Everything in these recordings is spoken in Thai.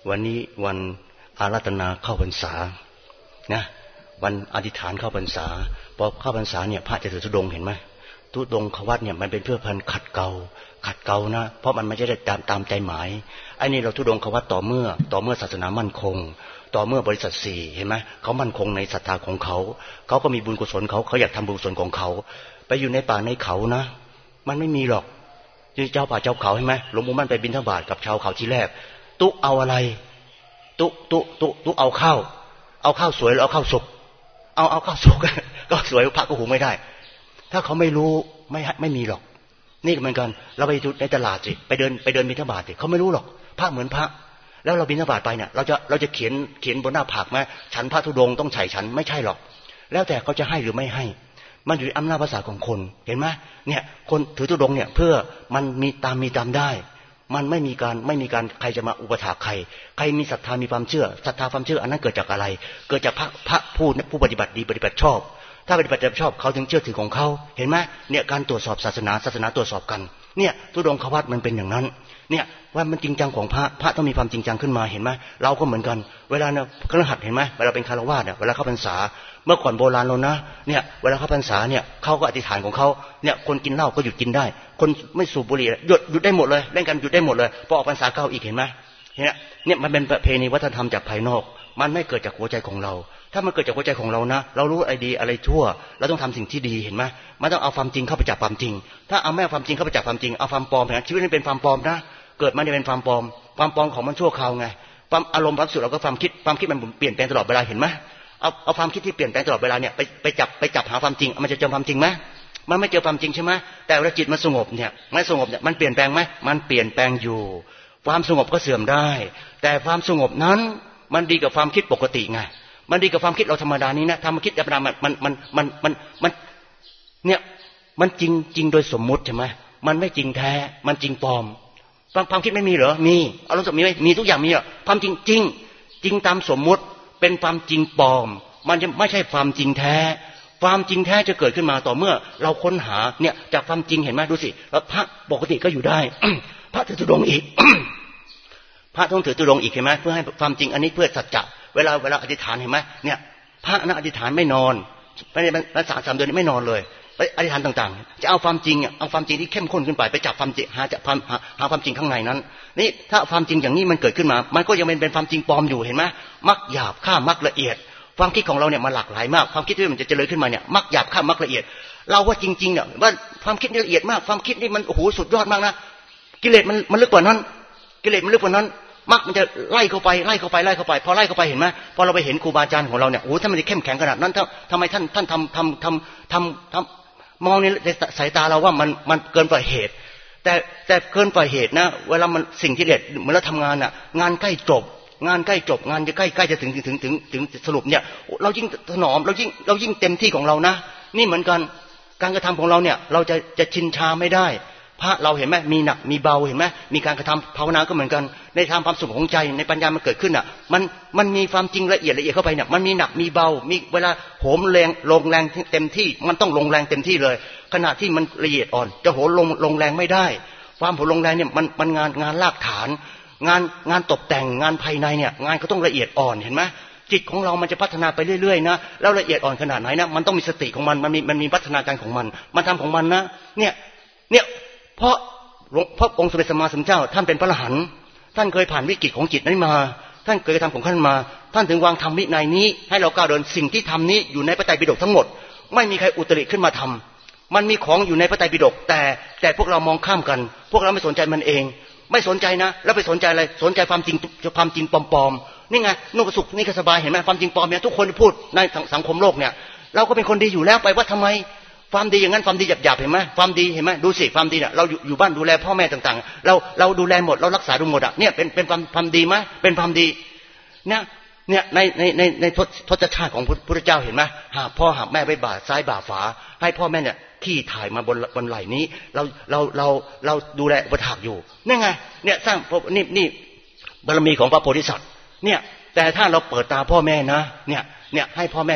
วันนี้วันอาราธนาเข้าพรรษานะวันอธิษฐานเข้าพรรษาพอเข้าพรรษาเนี่ยพระจะถือธุดงค์เห็นไหมธุดงค์วัดเนี่ยมันเป็นเพื่อพันขัดเกลานะเพราะมันไม่ใช่ได้ตามใจหมายไอ้นี่เราธุดงค์วัดต่อเมื่อศาสนามั่นคงต่อเมื่อบริษัทสี่เห็นไหมเขามั่นคงในศรัทธาของเขาก็มีบุญกุศลเขาอยากทำบุญกุศลของเขาไปอยู่ในป่าในเขานะมันไม่มีหรอกเจ้าป่าเจ้าเขาเห็นไหมหลวงปู่มั่นไปบิณฑบาตกับชาวเขาทีแรกตุ๊เอาอะไรตุ๊เอาข้าวสวยหรือเอาข้าวสุกเอาข้าวสุกก็สวยพระก็หุงไม่ได้ถ้าเขาไม่รู้ไม่มีหรอกนี่เหมือนกันเราไปในตลาดสิไปเดินบิณฑบาตสิเขาไม่รู้หรอกพระเหมือนพระแล้วเราบิณฑบาตไปเนี่ยเราจะเขียนบนหน้าผากไหมฉันพระธุดงค์ต้องใส่ฉันไม่ใช่หรอกแล้วแต่เขาจะให้หรือไม่ให้มันอยู่ในอำนาจภาษาของคนเห็นไหมเนี่ยคนถือธุดงค์เนี่ยเพื่อมันมีตามได้มันไม่มีการใครจะมาอุปถากใครมีศรัทธามีความเชื่อศรัทธาความเชื่ออันนั้นเกิดจากอะไรเกิดจากพระผู้ปฏิบัติดีปฏิบัติชอบถ้าปฏิบัติชอบเขาถึงเชื่อถือของเขาเห็นไหมเนี่ยการตรวจสอบศาสนาตรวจสอบกันเนี่ยธุดงค์วัดมันเป็นอย่างนั้นเนี่ยว่ามันจริงจังของพระต้องมีความจริงจังขึ้นมาเห็นไหมเราก็เหมือนกันเวลาเนี่ยคฤหัสถ์เห็นไหมเวลาเป็นคฤหัสถ์เนี่ยเวลาเข้าพรรษาเมื่อก่อนโบราณเรานะเนี่ยเวลาเข้าพรรษาเนี่ยเขาก็อธิษฐานของเขาเนี่ยคนกินเหล้าก็หยุดกินได้คนไม่สูบบุหรี่หยุดได้หมดเลยเล่นกันหยุดได้หมดเลยพอออกพรรษาเข้าอีกเห็นไหมเนี่ยมันเป็นประเพณีวัฒนธรรมจากภายนอกมันไม่เกิดจากหัวใจของเราถ้ามันเกิดจากหัวใจของเรานะเรารู้อะไรดีอะไรชั่วเราต้องทำสิ่งที่ดีเห็นไหมมันต้องเอาความจริงเข้าไปจับความจริงถ้าเอาไม่เอาความจริงเข้าไปจับความจริงเอาความปลอมนะชีวิตนี้เป็นความปลอมนะเกิดมาจะเป็นความปลอมของมันชั่วคราวไงความอารมณ์ความสุขเราก็ความคิดมันเปลี่ยนแปลงตลอดเวลาเห็นไหมเอาความคิดที่เปลี่ยนแปลงตลอดเวลาเนี่ยไปจับหาความจริงมันจะเจอความจริงไหมมันไม่เจอความจริงใช่ไหมแต่เวลาจิตมันสงบเนี่ยไม่สงบเนี่ยมันเปลี่ยนแปลงไหมมันเปลี่ยนแปลงอยู่ความสงบก็เสื่อมได้แต่ความสงบนั้นมันดีกับความคิดปกติไงมันดีกับความคิดเราธรรมดานี้นะธรรมคิดธรรมดามันเนี่ยมันจริงโดยสมมุติใช่ไหมมันไม่จริงแท้มันจริงปลอมความคิดไม่มีเหรอมีอารมณ์มีไหมมีทุกอย่างมีอ่ะความจริงตามสมมุติเป็นความจริงปลอมมันจะไม่ใช่ความจริงแท้ความจริงแท้จะเกิดขึ้นมาต่อเมื่อเราค้นหาเนี่ยจากความจริงเห็นไหมดูสิแล้วพระปกติก็อยู่ได้ พระถือธุดงค์อีก พระต้องถือธุดงค์อีกเห็นไหมเพื่อให้ความจริงอันนี้เพื่อสัจจะเวลาอธิษฐานเห็นไหมเนี่ยพระนักอธิษฐานไม่นอนภาษา3 เดือนไม่นอนเลยไปอธิษฐานต่างๆจะเอาความจริงเอาความจริงที่เข้มข้นขึ้นไปจับความจริงหาความจริงข้างในนั้นนี่ถ้าความจริงอย่างนี้มันเกิดขึ้นมามันก็ยังเป็นความจริงปลอมอยู่เห็นไหมมักหยาบข้ามมักละเอียดความคิดของเราเนี่ยมันหลากหลายมากความคิดที่มันจะเจริญขึ้นมาเนี่ยมักหยาบข้ามมักละเอียดเราว่าจริงๆเนี่ยว่าความคิดนี่ละเอียดมากความคิดนี่มันโอ้โหสุดยอดมากนะกิเลสมันลึกกว่านั้นมักมันจะไล่เข้าไปพอไล่เข้าไปเห็นไหมพอเราไปเห็นครูบาอาจารย์ของเราเนี่ยโอ้ท่านมันจะเข้มแข็งขนาดนั้นทำไมท่านทำมองในสายตาเราว่ามันเกินกว่าเหตุแต่เกินกว่าเหตุนะเวลามันสิ่งที่เด็ดเหมือนเราทำงานอ่ะงานใกล้จบงานจะใกล้จะถึงสรุปเนี่ยเรายิ่งถนอมเรายิ่งเต็มที่ของเรานะนี่เหมือนกันการกระทำของเราเนี่ยเราจะชินชาไม่ได้พระเราเห็นไหมมีหนักมีเบาเห็นไหมมีการกระทำภาวนาก็เหมือนกันในทางความสุขของใจในปัญญามันเกิดขึ้นอ่ะมันมีความจริงละเอียดเข้าไปเนี่ยมันมีหนักมีเบามีเวลาโหมแรงลงแรงเต็มที่มันต้องลงแรงเต็มที่เลยขณะที่มันละเอียดอ่อนจะโหลงแรงไม่ได้ความโหลงแรงเนี่ยมันงานรากฐานงานตกแต่งงานภายในเนี่ยงานก็ต้องละเอียดอ่อนเห็นไหมจิตของเรามันจะพัฒนาไปเรื่อยๆนะแล้วละเอียดอ่อนขนาดไหนนะมันต้องมีสติของมันมีพัฒนาการของมันทำของมันนะเนี่ยเพราะองค์สมเด็จสัมมาสัมพุทธเจ้าท่านเป็นพระอรหันต์ท่านเคยผ่านวิกฤตของจิตนั้นมาท่านเคยทำของท่านมาท่านถึงวางธรรมวินัยนี้ให้เราก้าวเดินสิ่งที่ทำนี้อยู่ในพระไตรปิฎกทั้งหมดไม่มีใครอุตริขึ้นมาทำมันมีของอยู่ในพระไตรปิฎกแต่พวกเรามองข้ามกันพวกเราไม่สนใจมันเองไม่สนใจนะแล้วไปสนใจอะไรสนใจความจริงปลอมๆนี่ไงนุ่งกระสุกนี่ก็สบายเห็นไหมความจริงปลอมเนี่ยทุกคนพูดในสังคมโลกเนี่ยเราก็เป็นคนดีอยู่แล้วไปว่าทำไมความดีอย่างนั้นความดีหยาบๆเห็นไหมความดีเห็นไหมดูสิความดีเนี่ยเราอยู่บ้านดูแลพ่อแม่ต่างๆเราดูแลหมดเรารักษาดูหมดอ่ะเนี่ยเป็นความดีไหมเป็นความดีเนี่ยในทศชาติของพระพุทธเจ้าเห็นไหมหากพ่อหากแม่ไปบ่าซ้ายบ่าฝาให้พ่อแม่เนี่ยขี้ถ่ายมาบนไหล่นี้เราดูแลอุปถากอยู่นี่ไงเนี่ยสร้างนี่บารมีของพระโพธิสัตว์เนี่ยแต่ถ้าเราเปิดตาพ่อแม่นะเนี่ยให้พ่อแม่เนี่ย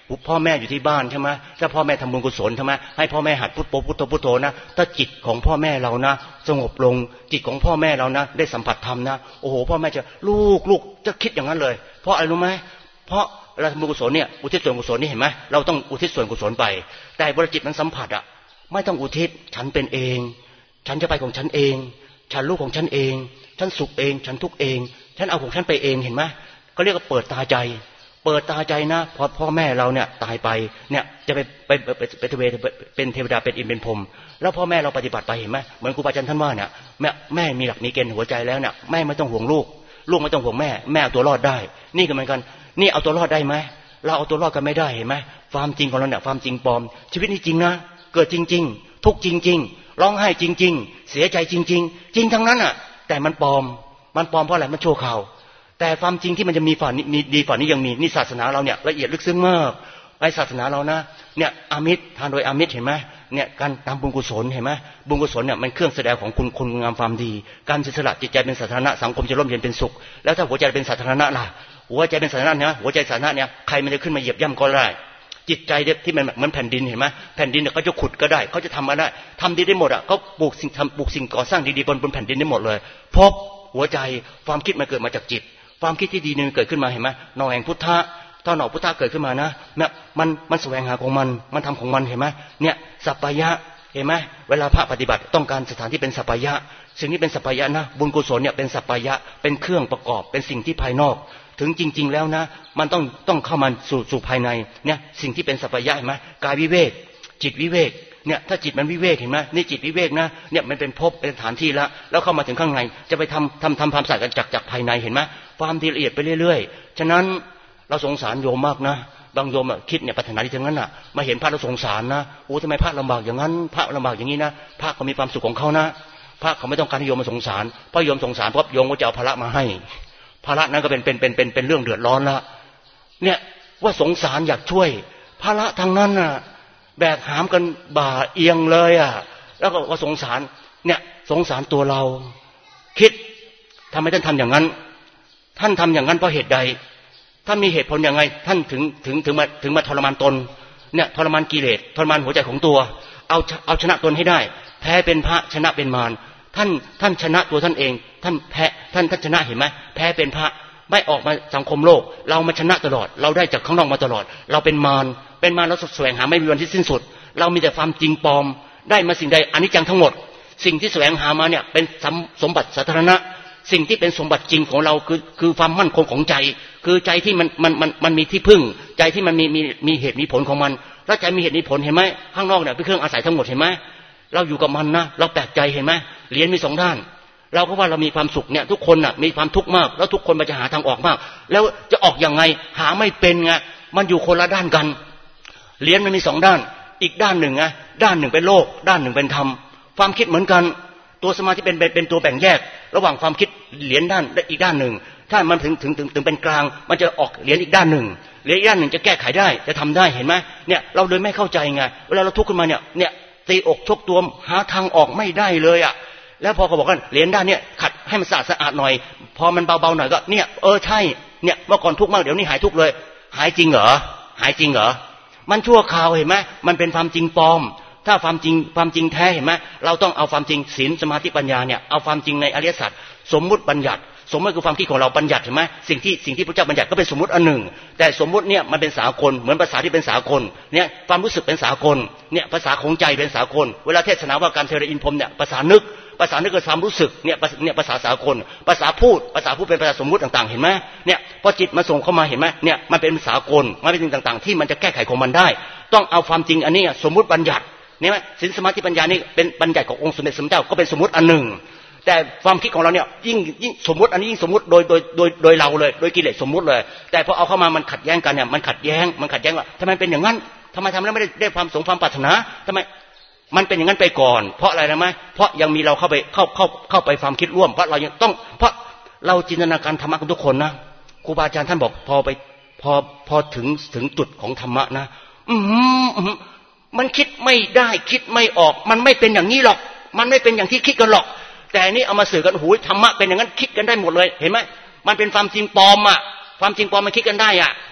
พ่อแม่อยู่ที่บ้านใช่ไหมถ้าพ่อแม่ทำบุญกุศลใช่ไหมให้พ่อแม่หัดพุทโธพุทโธพุทโธนะถ้าจิตของพ่อแม่เรานะสงบลงจิตของพ่อแม่เรานะได้สัมผัสธรรมนะโอ้โหพ่อแม่จะลูกจะคิดอย่างนั้นเลยเพราะอะไรรู้ไหมเพราะเราทำบุญกุศลเนี่ยอุทิศส่วนกุศลนี่เห็นไหมเราต้องอุทิศส่วนกุศลไปแต่บริจิตมันสัมผัสอ่ะไม่ต้องอุทิศฉันเป็นเองฉันจะไปของฉันเองฉันลูกของฉันเองฉันสุขเองฉันทุกข์เองฉันเอาของฉันไปเองเห็นไหมก็เรียกว่าเปิดตาใจนะพอพ่อแม่เราเนี่ยตายไปเนี่ยจะเป็นเทวดาเป็นอินเป็นพรหมแล้วพ่อแม่เราปฏิบัติไปเห็นไหมเหมือนครูบาอาจารย์ท่านว่าเนี่ยแม่มีหลักมีเกณฑ์หัวใจแล้วเนี่ยแม่ไม่ต้องห่วงลูกไม่ต้องห่วงแม่เอาตัวรอดได้นี่ก็เหมือนกันนี่เอาตัวรอดได้ไหมเราเอาตัวรอดกันไม่ได้เห็นไหมความจริงของเราเนี่ยความจริงปลอมชีวิตนี้จริงนะเกิดจริงๆทุกจริงๆร้องไห้จริงๆเสียใจจริงๆจริงทั้งนั้นอ่ะแต่มันปลอมเพราะอะไรมันชั่วคราวแต่ความจริงที่มันจะมีฝ่านี้มีดีฝ่านี้ยังมีนี่ศาสนาเราเนี่ยละเอียดลึกซึ้งมากไอ้ศาสนาเรานะเนี่ยอามิตรทานโดยอามิตรเห็นไหมเนี่ยการทำบุญกุศลเห็นไหมบุญกุศลเนี่ยมันเครื่องแสดงของคุณงามความดีการเสียสละจิตใจเป็นสาธารณะสังคมจะร่มเย็นเป็นสุขแล้วถ้าหัวใจเป็นสาธารณะล่ะหัวใจเป็นสาธารณะเนี่ยหัวใจสาธารณะเนี่ยใครมันจะขึ้นมาเหยียบย่ำก็ได้จิตใจที่มันเหมือนแผ่นดินเห็นไหมแผ่นดินเนี่ยเขาจะขุดก็ได้เขาจะทำอะไรทำดีได้หมดอ่ะเขาปลูกสิ่งก่อสร้างดีๆบนแผ่นดินได้หมดเลยพบหัวใจความคิดมันเกิดมาจากจิตความคิดที่ดีนึงเกิดขึ้นมาเห็นไหมหน่อแห่งพุทธะถ้าหน่อพุทธะเกิดขึ้นมานะเนี่ยมันแสวงหาของมันทำของมันเห็นไหมเนี่ยสัปปายะเห็นไหมเวลาพระปฏิบัติต้องการสถานที่เป็นสัปปายะสิ่งนี้เป็นสัปปายะนะบุญกุศลเนี่ยเป็นสัปปายะเป็นเครื่องประกอบเป็นสิ่งที่ภายนอกถึงจริงๆแล้วนะมันต้องเข้ามาสู่ภายในเนี่ยสิ่งที่เป็นสัปปายะเห็นไหมกายวิเวกจิตวิเวกเนี่ยถ้าจิตมันวิเวกเห็นไหมนี่จิตวิเวกนะเนี่ยมันเป็นภพเป็นสถานที่แล้วเข้ามาถึงข้างในจะไปทำความสะอาดกันจากภายในเห็นไหมความละเอียดไปเรื่อยๆฉะนั้นเราสงสารโยมมากนะบางโยมคิดเนี่ยปรารถนาดีทั้งนั้นอ่ะมาเห็นพระเราสงสารนะโอ้ทำไมพระลำบากอย่างนั้นพระลำบากอย่างนี้นะพระเขามีความสุขของเขานะพระเขาไม่ต้องการให้โยมมาสงสารเพราะโยมสงสารเพราะโยมก็จะเอาภาระมาให้ภาระนั้นก็เป็นเรื่องเดือดร้อนละเนี่ยว่าสงสารอยากช่วยภาระทางนั้นน่ะแบกหามกันบ่าเอียงเลยอ่ะแล้วก็ว่าสงสารเนี่ยสงสารตัวเราคิดทำไมท่านทำอย่างนั้นท่านทำอย่างนั้นเพราะเหตุใดท่านมีเหตุผลยังไงท่านถึงมาทรมานตนเนี่ยทรมานกิเลสทรมานหัวใจของตัวเอาชนะตนให้ได้แพ้เป็นพระชนะเป็นมารท่านชนะตัวท่านเองท่านแพ้ท่านชนะเห็นไหมแพ้เป็นพระไม่ออกมาสังคมโลกเรามาชนะตลอดเราได้จากข้างนอกมาตลอดเราเป็นมารเราแสวงหาไม่มีวันที่สิ้นสุดเรามีแต่ความจริงปลอมได้มาสิ่งใดอนิจจังทั้งหมดสิ่งที่แสวงหามาเนี่ยเป็นสมบัติสาธารณะสิ่งที่เป็นสมบัติจริงของเราคือความมั่นคงของใจคือใจที่มันมีที่พึ่งใจที่มันมีเหตุมีผลของมันแล้วใจมีเหตุมีผลเห็นไหมข้างนอกเนี่ยเป็นเครื่องอาศัยทั้งหมดเห็นไหมเราอยู่กับมันนะเราแปลกใจเห็นไหมเหรียญมีสองด้านเราก็ว่าเรามีความสุขเนี่ยทุกคนน่ะมีความทุกข์มากแล้วทุกคนมันจะหาทางออกมากแล้วจะออกยังไงหาไม่เป็นไงมันอยู่คนละด้านกันเหรียญมันมีสองด้านอีกด้านหนึ่งไงด้านหนึ่งเป็นโลกด้านหนึ่งเป็นธรรมความคิดเหมือนกันตัวสมาธิเป็นตัวแบ่งแยกระหว่างความคิดเหรียญด้านและอีกด้านหนึ่งถ้ามันถึงเป็นกลางมันจะออกเหรียญอีกด้านหนึ่งเหรียญอีกด้านหนึ่งจะแก้ไขได้จะทำได้เห็นไหมเนี่ยเราเลยไม่เข้าใจไงเวลาเราทุกข์ขึ้นมาเนี่ยตีอกชกตัวหาทางออกไม่ได้เลยอ่ะแล้วพอเขาบอกกันเหรียญด้านเนี่ยขัดให้มันสะอาดหน่อยพอมันเบาๆหน่อยก็เนี่ยใช่เนี่ยเมื่อก่อนทุกข์มากเดี๋ยวนี้หายทุกข์เลยหายจริงเหรอมันชั่วคราวเห็นไหมมันเป็นความจริงปลอมถ้าความจริงแท้เห็นไหมเราต้องเอาความจริงศีลสมาธิปัญญาเนี่ยเอาความจริงในอริยสัจสมมุติบัญญัติสมมติคือความคิดของเราบัญญัติเห็นไหมสิ่งที่พระเจ้าบัญญัติก็เป็นสมมุติอันหนึ่งแต่สมมุติเนี่ยมันเป็นสากลเหมือนภาษาที่เป็นสากลเนี่ยความรู้สึกเป็นสากลเนี่ยภาษาของใจเป็นสากลเวลาเทศนาว่าการเทระอินพรมเนี่ยภาษานึกคือความรู้สึกเนี่ยภาษาสากลภาษาพูดเป็นภาษาสมมุติต่างๆเห็นไหมเนี่ยพอจิตมาส่งเข้ามาเห็นไหมเนี่ยมันเป็นสากลมันเป็นสิ่งต่างๆที่มันจะแก้ไขของมันได้ต้องเอาความจริงอันนี้สมมุติบัญญัติเนี่ยไหมศีลสมาธิปัญญานี่เป็นบัญญัติขององค์สมเด็จสมเจ้าก็เป็นสมมุติอันหนึ่งแต่ความคิดของเราเนี่ยยิ่งสมมุติอันนี้ยิ่งสมมุติโดยเราเลยโดยกิเลสสมมุติเลยแต่พอเอาเข้ามามันขัดแย้งกันเนี่ยมันขัดแย้งว่าทำไมเป็นอย่างนั้นทำไมทำแล้วไม่ได้ความสมความปรารถนาทำไมมันเป็นอย่างนั้นไปก่อนเพราะอะไรนะไหมเพราะยังมีเราเข้าไปความคิดร่วมเพราะเรายังต้องเพราะเราจินตนาการธรรมะกันทุกคนนะครูบาอาจารย์ท่านบอกพอถึงจุดของธรรมะนะมันคิดไม่ได้คิดไม่ออกมันไม่เป็นอย่างนี้หรอกมันไม่เป็นอย่างที่คิดกันหรอกแต่นี่เอามาสื่อกันหูยธรรมะเป็นอย่างนั้นคิดกันได้หมดเลยเห็นไหมมันเป็นความจริงปลอมอ่ะความจริงปลอมมันคิดกันได้อ่ะ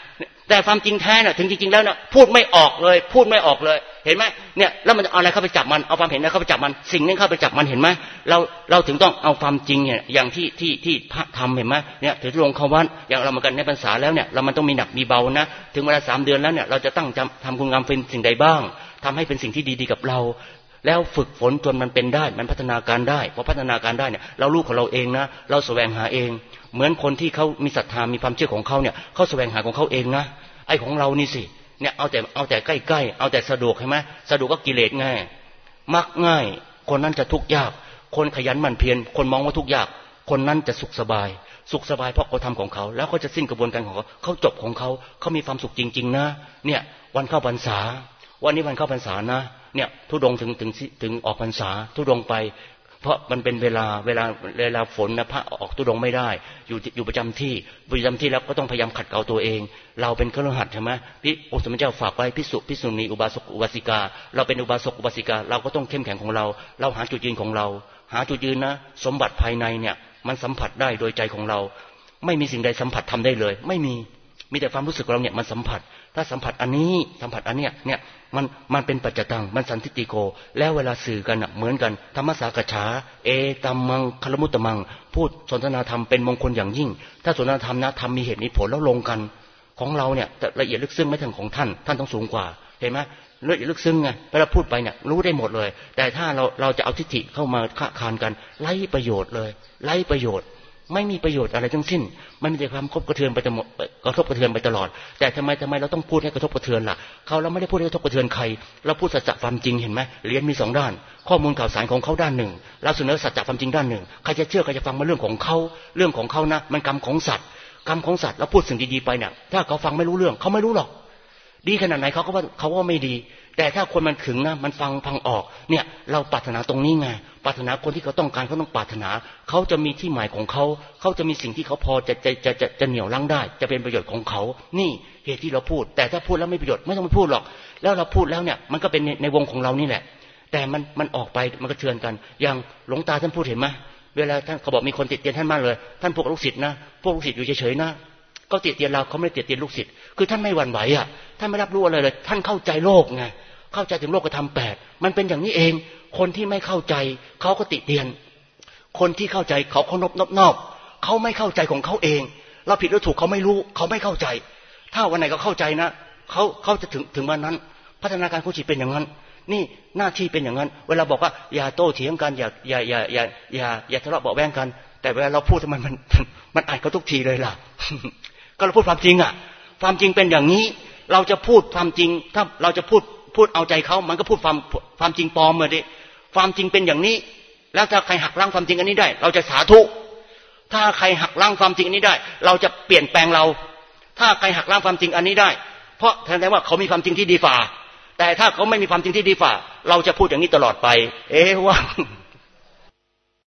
แต่ความจริงแท้น่ะถึงจริงๆแล้วน่ะพูดไม่ออกเลยพูดไม่ออกเลยเห็นไหมเนี่ยแล้วมันเอาอะไรเข้าไปจับมันเอาความเห็นอะไรเข้าไปจับมันสิ่งนี้เข้าไปจับมันเห็นไหมเราถึงต้องเอาความจริงเนี่ยอย่างที่พระทำเห็นไหมเนี่ยถือลงเข้าวัดอย่างเรามากันในพรรษาแล้วเนี่ยเรามันต้องมีหนักมีเบานะถึงเวลา3 เดือนแล้วเนี่ยเราจะตั้งทำคุณงามเป็นสิ่งใดบ้างทำให้เป็นสิ่งที่ดีๆกับเราแล้วฝึกฝนจนมันเป็นได้มันพัฒนาการได้พอพัฒนาการได้เนี่ยเรารู้ของเราเองนะเราแสวงหาเองเหมือนคนที่เขามีศรัทธามีความเชื่อของเขาเนี่ยเขาแสวงหาของเขาเองนะไอ้ของเรานี่สิเนี่ยเอาแต่ใกล้ๆเอาแต่สะดวกใช่ไหมสะดวกก็กิเลสง่ายมักง่ายคนนั้นจะทุกข์ยากคนขยันหมั่นเพียรคนมองว่าทุกข์ยากคนนั้นจะสุขสบายเพราะเขาทำของเขาแล้วเขาจะสิ้นกระบวนการของเขาจบของเขามีความสุขจริงๆนะเนี่ยวันเข้าพรรษาวันนี้วันเข้าพรรษานะเนี่ยทุดงถึงออกพรรษาทุดงไปเพราะมันเป็นเวลาฝนนะพระออกทุดงไม่ได้อยู่ประจำที่แล้วก็ต้องพยายามขัดเกลาตัวเองเราเป็นฆราวาสใช่ไหมพี่องค์สมเด็จเจ้าฝากไว้ภิกษุณีอุบาสกอุบาสิกาเราเป็นอุบาสกอุบาสิกาเราก็ต้องเข้มแข็งของเราหาจุดยืนของเราหาจุดยืนนะสมบัติภายในเนี่ยมันสัมผัสได้โดยใจของเราไม่มีสิ่งใดสัมผัสทำได้เลยไม่มีแต่ความรู้สึกของเราเนี่ยมันสัมผัสถ้าสัมผัสอันนี้สัมผัสอันเนี้ยเนี่ยมันเป็นปัจจตังมันสันทิฏฐิโกแล้วเวลาสื่อกันเหมือนกันธรรมสากฉาเอตัมมังคลมุตตมังพูดสนทนาธรรมเป็นมงคลอย่างยิ่งถ้าสนทนาธรรมนะธรรมมีเหตุมีผลแล้วลงกันของเราเนี่ยละเอียดลึกซึ้งไม่ถึงของท่านต้องสูงกว่าเห็นไหมละเอียดลึกซึ้งไงเวลาพูดไปเนี่ยรู้ได้หมดเลยแต่ถ้าเราจะเอาทิฏฐิเข้ามาค้าคานกันไร้ประโยชน์เลยไร้ประโยชน์ไม่มีประโยชน์อะไรทั้งสิ้นมันมีแต่ความกระทบกระเทือนไปตลอดแต่ทำไมเราต้องพูดให้กระทบกระเทือนล่ะเราไม่ได้พูดให้กระทบกระเทือนใครเราพูดสัจจะความจริงเห็นไหมเหรียญมี2 ด้านข้อมูลข่าวสารของเขาด้านหนึ่งเราเสนอสัจจะความจริงด้านหนึ่งใครจะเชื่อใครจะฟังมาเรื่องของเขานะมันกรรมของสัตว์แล้วพูดสิ่งดีๆไปเนี่ยถ้าเขาฟังไม่รู้เรื่องเขาไม่รู้หรอกดีขนาดไหนเขาว่าไม่ดีแต่ถ้าคนมันถึงนะมันฟังออกเนี่ยเราปรารถนาตรงนี้ไงปรารถนาคนที่เขาต้องการเขาต้องปรารถนาเขาจะมีที่หมายของเขาจะมีสิ่งที่เขาพอจะเหนี่ยวรั้งได้จะเป็นประโยชน์ของเขานี่เหตุที่เราพูดแต่ถ้าพูดแล้วไม่ประโยชน์ไม่ต้องไปพูดหรอกแล้วเราพูดแล้วเนี่ยมันก็เป็นในวงของเรานี่แหละแต่มันออกไปมันก็เทือนกันอย่างหลวงตาท่านพูดเห็นไหมเวลาท่านเขาบอกมีคนติดเตียนท่านมากเลยท่านพวกลูกศิษย์นะพวกลูกศิษย์อยู่เฉยๆนะก็ติดเตียนเราเขาไม่ได้ติดเตียนลูกศิษย์คือท่านไม่หวั่นไหวอ่ะท่านไม่รับรู้อะไรเลยท่านเข้าใจโลกไงเข้าใจถึงโลกธรรม8มันเป็นอย่างนี้เองคนที่ไม่เข้าใจเขาก็ติเตียนคนที่เข้าใจเขานอบเขาไม่เข้าใจของเขาเองเราผิดหรือถูกเขาไม่รู้เขาไม่เข้าใจถ้าวันไหนเขาเข้าใจนะเขาจะถึงวันนั้นพัฒนาการของจิตเป็นอย่างนั้นนี่หน้าที่เป็นอย่างนั้นเวลาบอกว่าอย่าโต้เถียงกันอย่าทะเลาะเบาะแว้งกันแต่เวลาเราพูดมันอ่านเขาทุกทีเลยล่ะ ก็เราพูดความจริงอ่ะความจริงเป็นอย่างนี้เราจะพูดความจริงถ้าเราจะพูดเอาใจเขามันก็พูดความจริงปลอมมาดิความจริงเป็นอย่างนี้แล้วถ้าใครหักล้างความจริงอันนี้ได้เราจะสาธุถ้าใครหักล้างความจริงอันนี้ได้เราจะเปลี่ยนแปลงเราถ้าใครหักล้างความจริงอันนี้ได้เพราะแสดงว่าเขามีความจริงที่ดีฝ่าแต่ถ้าเขาไม่มีความจริงที่ดีฝ่าเราจะพูดอย่างนี้ตลอดไปว่า